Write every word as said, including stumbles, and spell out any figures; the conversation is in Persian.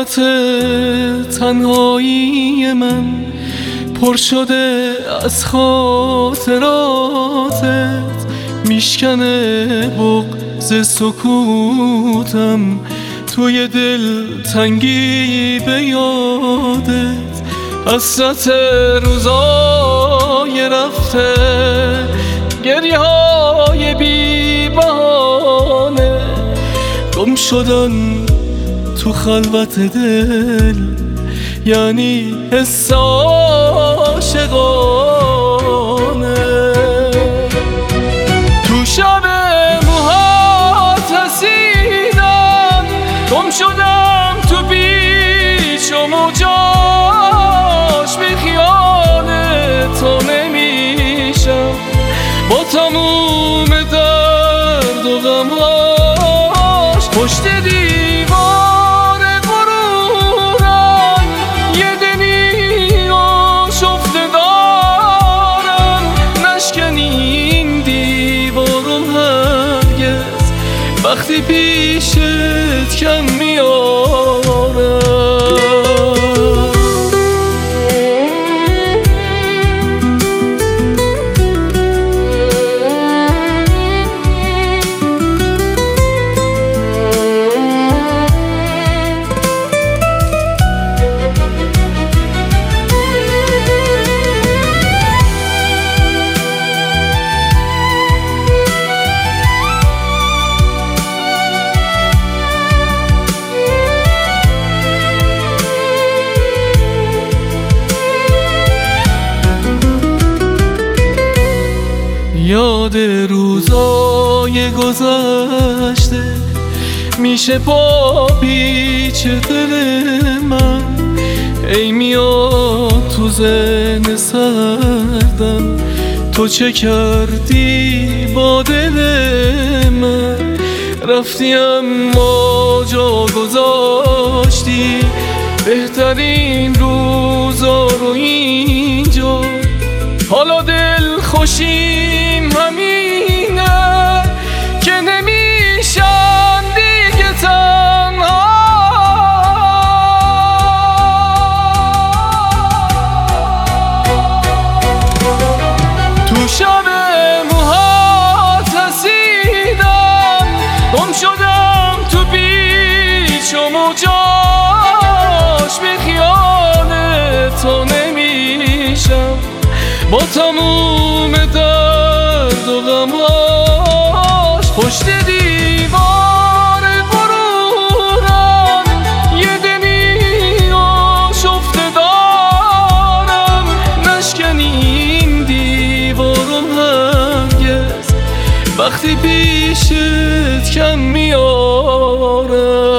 خلوت تنهایی من پر شده از خاطراتت، میشکنه بغض سکوتم توی دل تنگی به یادت. حسرت روزای رفته، گریه های بی بهانه، گم شدن تو خلوت دل یعنی حس عاشقانه. تو شب موهات رسیدم، گم شدم تو پیچ و موجاش، بی خیال تو نمیشم با تموم درد و غمهاش. پشت دیوار غرورم یه دلی آشفته دارم، نشکنی این دیوارم هرگز وقتی پیشت کم میارم. یاد روزای گذشته میشه پا پیچ دل من، ای میاد تو ذهن سردم تو چه کردی با دل من. رفتی اما جا گذاشتی بهترین روزا رو اینجا، حالا دل خوشیم همینه که نمیشم دیگه تنها. تو شب موهات رسیدم، گم شدم تو پیچ و موجاش، بی خیال تو نمیشم با تموم درد و غمهاش. پشت دیوار غرورم یه دلی آشفته دارم، نشکنی این دیوارم هرگز وقتی پیشت کم میارم.